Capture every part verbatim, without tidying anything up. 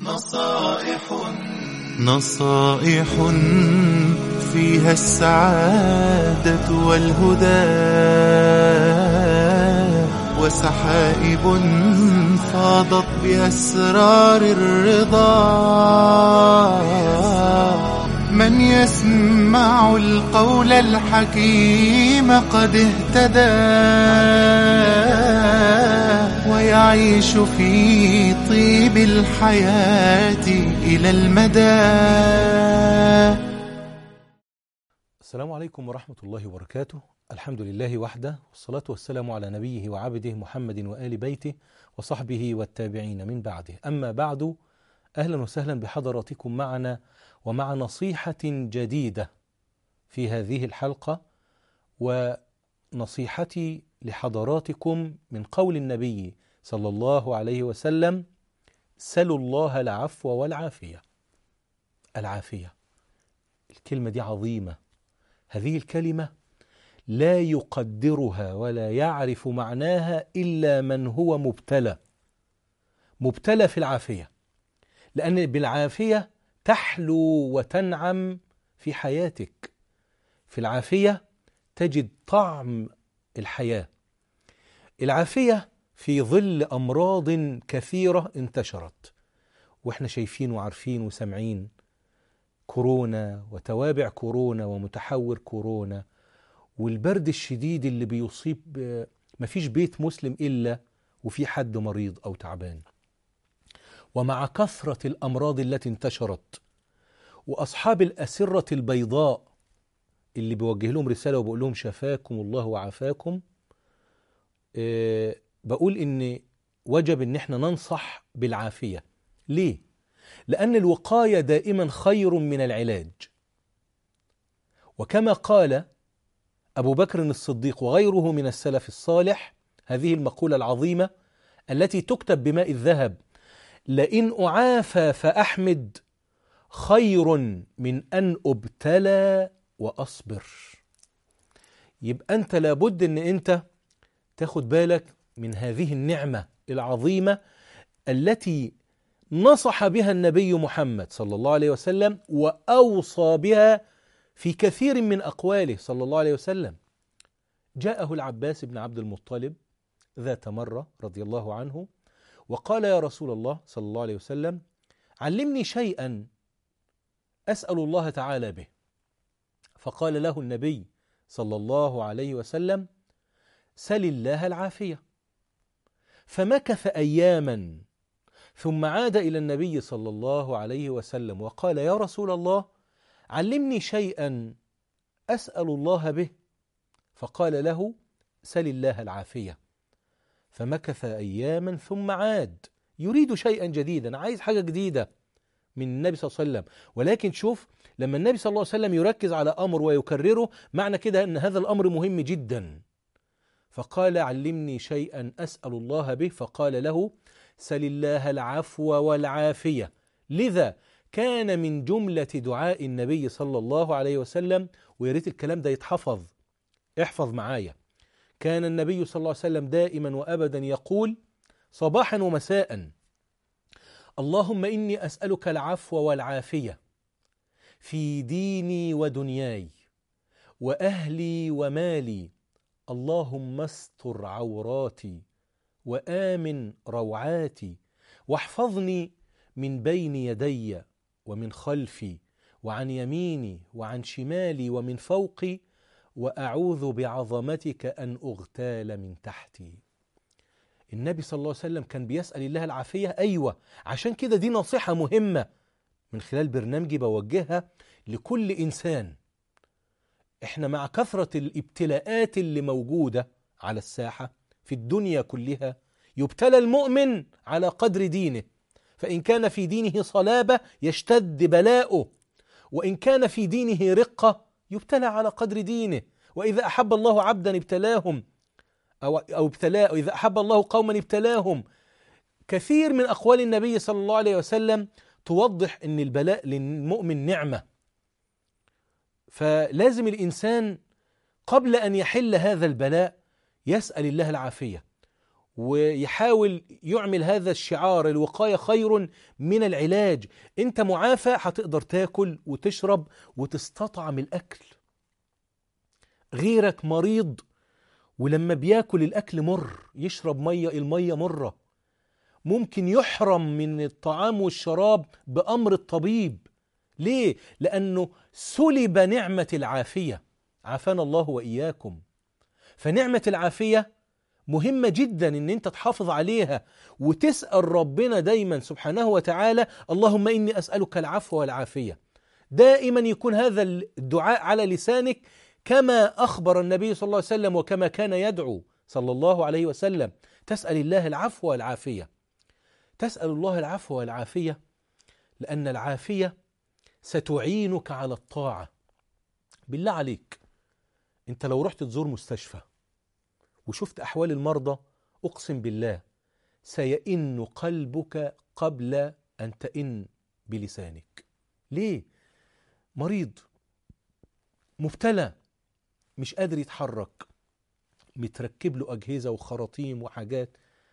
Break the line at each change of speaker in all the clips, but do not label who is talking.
نصائح نصائح فيها السعادة والهدى، وسحائب فاضت بأسرار الرضا. من يسمع القول الحكيم قد اهتدى، ويعيش في طيب الحياة إلى المدى.
السلام عليكم ورحمة الله وبركاته. الحمد لله وحده، والصلاة والسلام على نبيه وعبده محمد وآل بيته وصحبه والتابعين من بعده. أما بعد، أهلا وسهلا بحضراتكم معنا ومع نصيحة جديدة في هذه الحلقة، ونصيحتي لحضراتكم من قول النبي صلى الله عليه وسلم: سلوا الله العفو والعافية. العافية، الكلمة دي عظيمة. هذه الكلمة لا يقدرها ولا يعرف معناها إلا من هو مبتلى مبتلى في العافية، لأن بالعافية تحلو وتنعم في حياتك. في العافية تجد طعم الحياة. العافية في ظل أمراض كثيرة انتشرت، وإحنا شايفين وعارفين وسمعين: كورونا وتوابع كورونا ومتحور كورونا، والبرد الشديد اللي بيصيب مفيش بيت مسلم إلا وفي حد مريض أو تعبان. ومع كثرة الأمراض التي انتشرت، وأصحاب الأسرة البيضاء اللي بوجه لهم رسالة وبقول لهم شفاكم الله وعافاكم، أه بقول إن وجب إن احنا ننصح بالعافية. ليه؟ لأن الوقاية دائما خير من العلاج. وكما قال أبو بكر الصديق وغيره من السلف الصالح هذه المقولة العظيمة التي تكتب بماء الذهب: لئن أعافى فأحمد خير من أن أبتلى وأصبر. يبقى أنت لابد أن أنت تاخد بالك من هذه النعمة العظيمة التي نصح بها النبي محمد صلى الله عليه وسلم، وأوصى بها في كثير من أقواله صلى الله عليه وسلم. جاءه العباس بن عبد المطلب ذات مرة رضي الله عنه وقال: يا رسول الله صلى الله عليه وسلم، علمني شيئا أسأل الله تعالى به. فقال له النبي صلى الله عليه وسلم: سل الله العافية. فمكث أياما، ثم عاد إلى النبي صلى الله عليه وسلم وقال: يا رسول الله، علمني شيئا أسأل الله به. فقال له: سل الله العافية. فمكث أياما ثم عاد يريد شيئا جديدا، عايز حاجة جديدة من النبي صلى الله عليه وسلم. ولكن شوف، لما النبي صلى الله عليه وسلم يركز على أمر ويكرره، معنى كده أن هذا الأمر مهم جدا. فقال: علمني شيئا أسأل الله به. فقال له: سل الله العفو والعافية. لذا كان من جملة دعاء النبي صلى الله عليه وسلم، ويريد الكلام ده يتحفظ، احفظ معايا. كان النبي صلى الله عليه وسلم دائما وأبدا يقول صباحا ومساء: اللهم إني أسألك العفو والعافية في ديني ودنياي وأهلي ومالي، اللهم استر عوراتي وآمن روعاتي، واحفظني من بين يدي ومن خلفي وعن يميني وعن شمالي ومن فوقي، وأعوذ بعظمتك أن أغتال من تحتي. النبي صلى الله عليه وسلم كان بيسأل الله العافية. أيوة، عشان كده دي نصيحة مهمة من خلال برنامجي بوجهها لكل إنسان. إحنا مع كثرة الابتلاءات اللي موجودة على الساحة في الدنيا كلها، يبتلى المؤمن على قدر دينه، فإن كان في دينه صلابة يشتد بلاؤه، وإن كان في دينه رقة يبتلى على قدر دينه. وإذا أحب الله عبدا ابتلاهم أو أو ابتلاه، وإذا أحب الله قوما ابتلاهم. كثير من أقوال النبي صلى الله عليه وسلم توضح أن البلاء للمؤمن نعمة. فلازم الإنسان قبل أن يحل هذا البلاء يسأل الله العافية. ويحاول يعمل هذا الشعار: الوقاية خير من العلاج. انت معافى، هتقدر تاكل وتشرب وتستطعم الأكل. غيرك مريض، ولما بياكل الأكل مر، يشرب مية، المية مرة، ممكن يحرم من الطعام والشراب بأمر الطبيب. ليه؟ لأنه سلب نعمة العافية، عافانا الله وإياكم. فنعمة العافية مهمة جدا ان انت تحافظ عليها، وتسأل ربنا دايما سبحانه وتعالى: اللهم إني أسألك العفو والعافية. دائما يكون هذا الدعاء على لسانك، كما أخبر النبي صلى الله عليه وسلم وكما كان يدعو صلى الله عليه وسلم. تسأل الله العفو والعافية. تسأل الله العفو والعافية لأن العافية ستعينك على الطاعة. بالله عليك، انت لو رحت تزور مستشفى وشفت أحوال المرضى، أقسم بالله سيئن قلبك قبل أن تئن بلسانك. ليه؟ مريض مبتلى مش قادر يتحرك، متركب له أجهزة وخراطيم وحاجات،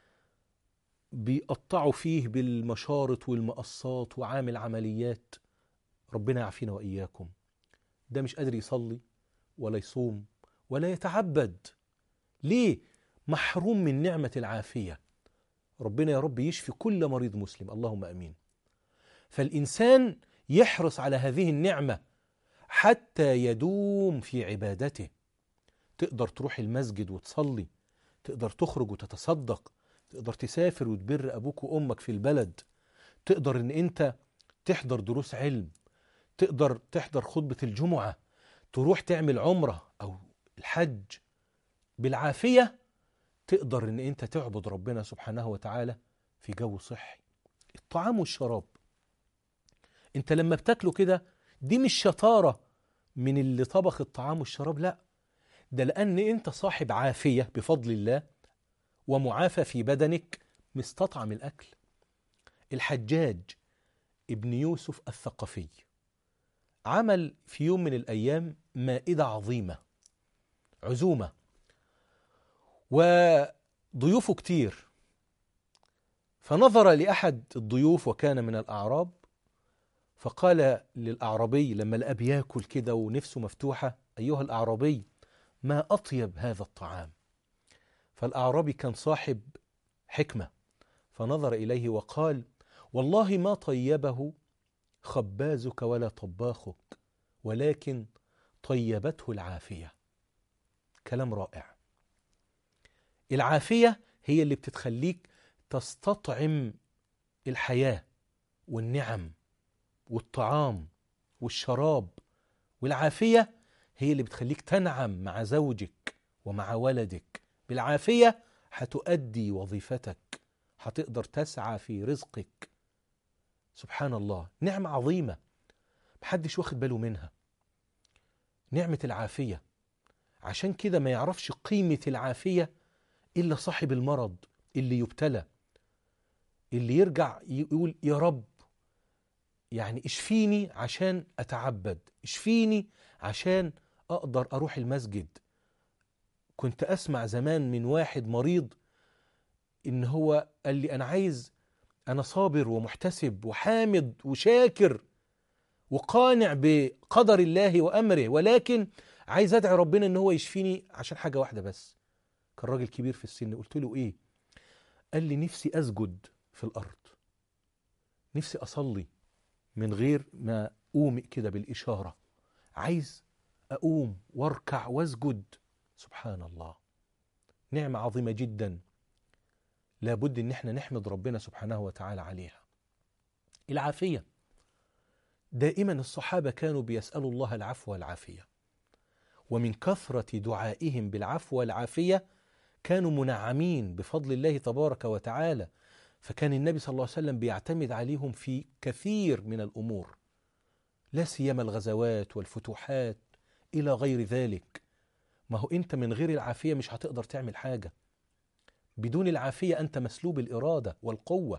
بيقطعوا فيه بالمشارط والمقصات وعامل عمليات، ربنا يعافينا وإياكم. ده مش قادر يصلي ولا يصوم ولا يتعبد. ليه؟ محروم من نعمة العافية. ربنا يا رب يشفي كل مريض مسلم، اللهم أمين. فالإنسان يحرص على هذه النعمة حتى يدوم في عبادته. تقدر تروح المسجد وتصلي، تقدر تخرج وتتصدق، تقدر تسافر وتبر أبوك وأمك في البلد، تقدر إن أنت تحضر دروس علم، تقدر تحضر خطبة الجمعة، تروح تعمل عمرة أو الحج. بالعافية تقدر إن أنت تعبد ربنا سبحانه وتعالى في جو صحي. الطعام والشراب، أنت لما بتاكله كده، دي مش شطارة من اللي طبخ الطعام والشراب، لا، ده لأن أنت صاحب عافية بفضل الله ومعافى في بدنك، مستطعم الأكل. الحجاج ابن يوسف الثقفي عمل في يوم من الأيام مائدة عظيمة، عزومة، وضيوفه كتير. فنظر لأحد الضيوف وكان من الأعراب، فقال للأعرابي لما لقى بياكل كده ونفسه مفتوحة: أيها الأعرابي، ما أطيب هذا الطعام؟ فالأعرابي كان صاحب حكمة، فنظر إليه وقال: والله ما طيبه خبازك ولا طباخك، ولكن طيبته العافية. كلام رائع. العافية هي اللي بتتخليك تستطعم الحياة والنعم والطعام والشراب، والعافية هي اللي بتخليك تنعم مع زوجك ومع ولدك. بالعافية هتؤدي وظيفتك، هتقدر تسعى في رزقك. سبحان الله، نعمة عظيمة محدش واخد باله منها، نعمة العافية. عشان كده ما يعرفش قيمة العافية إلا صاحب المرض اللي يبتلى، اللي يرجع يقول: يا رب يعني اشفيني عشان أتعبد، اشفيني عشان أقدر أروح المسجد. كنت أسمع زمان من واحد مريض إن هو قال لي: أنا عايز، أنا صابر ومحتسب وحامد وشاكر وقانع بقدر الله وأمره، ولكن عايز أدعي ربنا إن هو يشفيني عشان حاجة واحدة بس. كان راجل كبير في السن. قلت له: إيه؟ قال لي: نفسي أسجد في الأرض، نفسي أصلي من غير ما أومئ كده بالإشارة، عايز أقوم واركع واسجد. سبحان الله، نعمة عظيمة جدا، لابد ان احنا نحمد ربنا سبحانه وتعالى عليها. العافية، دائما الصحابة كانوا بيسألوا الله العفو والعافية، ومن كثرة دعائهم بالعفو والعافية كانوا منعمين بفضل الله تبارك وتعالى. فكان النبي صلى الله عليه وسلم بيعتمد عليهم في كثير من الأمور، لا سيما الغزوات والفتوحات إلى غير ذلك. ما هو أنت من غير العافية مش هتقدر تعمل حاجة. بدون العافية أنت مسلوب الإرادة والقوة،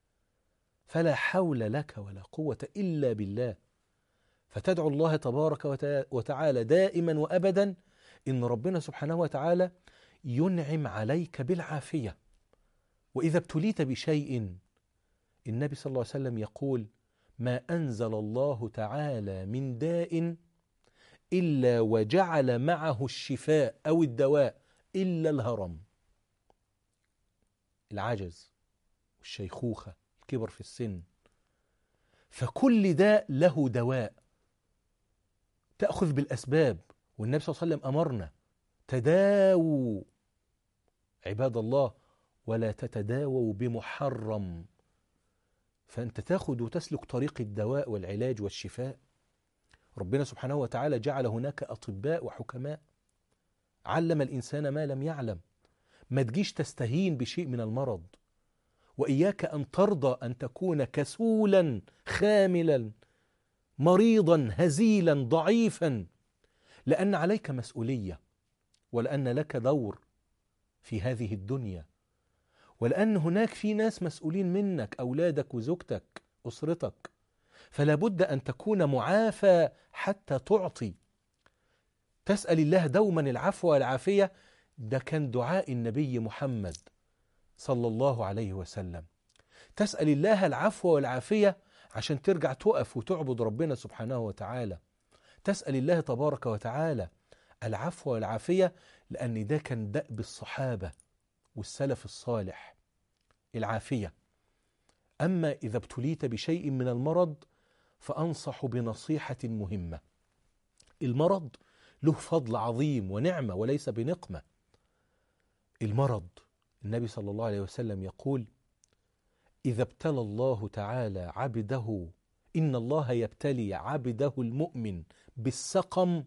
فلا حول لك ولا قوة إلا بالله. فتدعو الله تبارك وتعالى دائما وأبدا إن ربنا سبحانه وتعالى ينعم عليك بالعافية. وإذا ابتليت بشيء النبي صلى الله عليه وسلم يقول ما أنزل الله تعالى من داء إلا وجعل معه الشفاء أو الدواء إلا الهرم، العجز والشيخوخة، الكبر في السن. فكل داء له دواء، تأخذ بالأسباب. والنبي صلى الله عليه وسلم أمرنا تداووا عباد الله ولا تتداووا بمحرم. فأنت تأخذ وتسلك طريق الدواء والعلاج والشفاء. ربنا سبحانه وتعالى جعل هناك أطباء وحكماء، علم الإنسان ما لم يعلم. ما تجيش تستهين بشيء من المرض، وإياك أن ترضى أن تكون كسولا خاملا مريضا هزيلا ضعيفا، لأن عليك مسؤولية، ولأن لك دور في هذه الدنيا، ولأن هناك في ناس مسؤولين منك، أولادك وزوجتك أسرتك. فلا بد أن تكون معافى حتى تعطي. تسأل الله دوما العفو والعافية. ده كان دعاء النبي محمد صلى الله عليه وسلم. تسأل الله العفو والعافية عشان ترجع تقف وتعبد ربنا سبحانه وتعالى. تسأل الله تبارك وتعالى العفو والعافية، لأن ده كان دأب الصحابة والسلف الصالح، العافية. أما إذا ابتليت بشيء من المرض فأنصح بنصيحة مهمة. المرض له فضل عظيم ونعمة وليس بنقمة. المرض النبي صلى الله عليه وسلم يقول إذا ابتلى الله تعالى عبده، إن الله يبتلي عبده المؤمن بالسقم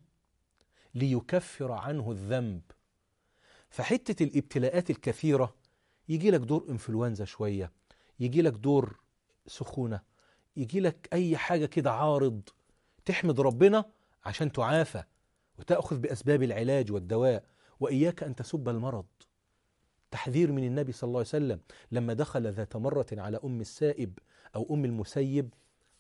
ليكفر عنه الذنب. فحتة الابتلاءات الكثيرة، يجي لك دور انفلونزا شوية، يجي لك دور سخونة، يجي لك أي حاجة كده عارض، تحمد ربنا عشان تعافى وتأخذ بأسباب العلاج والدواء. وإياك أن تسب المرض. تحذير من النبي صلى الله عليه وسلم لما دخل ذات مرة على أم السائب أو أم المسيب،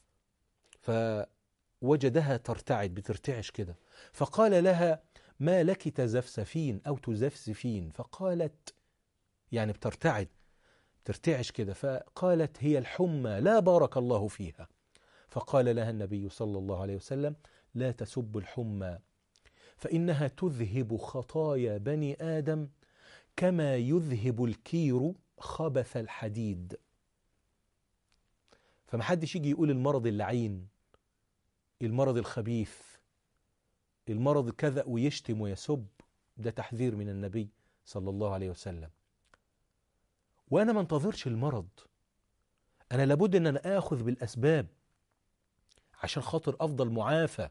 فوجدها ترتعد، بترتعش كده، فقال لها ما لك تزفزفين أو تزفزفين؟ فقالت يعني بترتعد ترتعش كده، فقالت هي الحمى لا بارك الله فيها. فقال لها النبي صلى الله عليه وسلم لا تسب الحمى، فإنها تذهب خطايا بني آدم كما يذهب الكير خبث الحديد. فمحدش يجي يقول المرض اللعين، المرض الخبيث، المرض كذا ويشتم ويسب. ده تحذير من النبي صلى الله عليه وسلم. وأنا ما انتظرش المرض، أنا لابد أن أنا آخذ بالأسباب عشان خاطر أفضل معافى.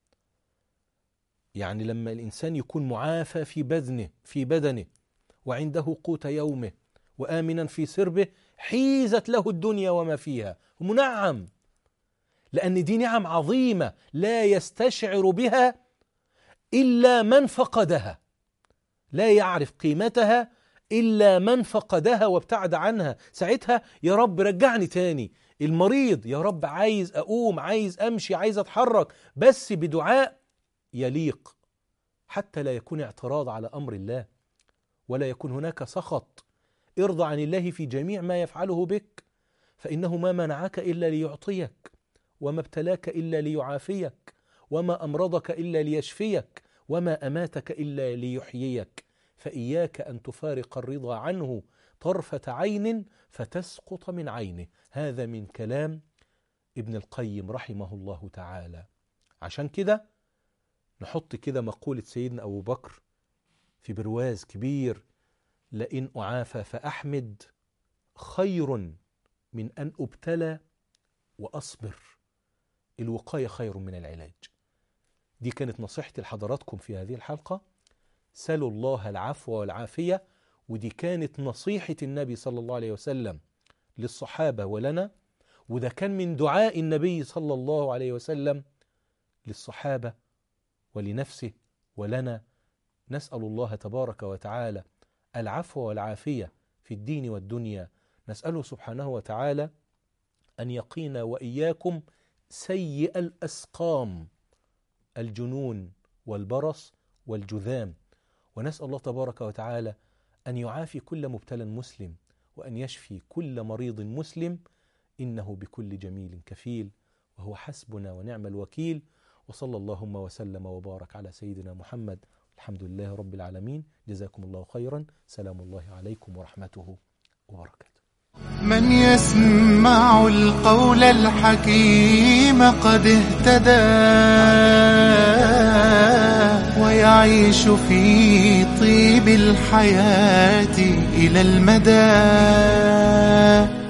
يعني لما الإنسان يكون معافى في بدنه في بدنه وعنده قوت يومه وآمنا في سربه، حيزت له الدنيا وما فيها، منعم. لأن دي نعم عظيمة لا يستشعر بها إلا من فقدها، لا يعرف قيمتها إلا من فقدها وابتعد عنها. ساعتها يا رب رجعني تاني. المريض يا رب عايز أقوم، عايز أمشي، عايز أتحرك، بس بدعاء يليق، حتى لا يكون اعتراض على أمر الله ولا يكون هناك سخط. ارضى عن الله في جميع ما يفعله بك، فإنه ما منعك إلا ليعطيك، وما ابتلاك إلا ليعافيك، وما أمرضك إلا ليشفيك، وما أماتك إلا ليحييك. فإياك أن تفارق الرضا عنه طرفة عين فتسقط من عينه. هذا من كلام ابن القيم رحمه الله تعالى. عشان كده نحط كده مقولة سيدنا أبو بكر في برواز كبير: لئن أعافى فأحمد خير من أن أبتلى وأصبر. الوقاية خير من العلاج. دي كانت نصيحتي لحضراتكم في هذه الحلقة. سلوا الله العفو والعافية. ودي كانت نصيحة النبي صلى الله عليه وسلم للصحابة ولنا، وده كان من دعاء النبي صلى الله عليه وسلم للصحابة ولنفسه ولنا. نسأل الله تبارك وتعالى العفو والعافية في الدين والدنيا. نسأله سبحانه وتعالى أن يقينا وإياكم سيء الأسقام، الجنون والبرص والجذام. ونسأل الله تبارك وتعالى أن يعافي كل مبتلى مسلم وأن يشفي كل مريض مسلم، إنه بكل جميل كفيل، وهو حسبنا ونعم الوكيل. وصلى اللهم وسلم وبارك على سيدنا محمد. الحمد لله رب العالمين. جزاكم الله خيرا. سلام الله عليكم ورحمته وبركاته.
من يسمع القول الحكيم قد اهتدى، ويعيش في طيب الحياة إلى المدى.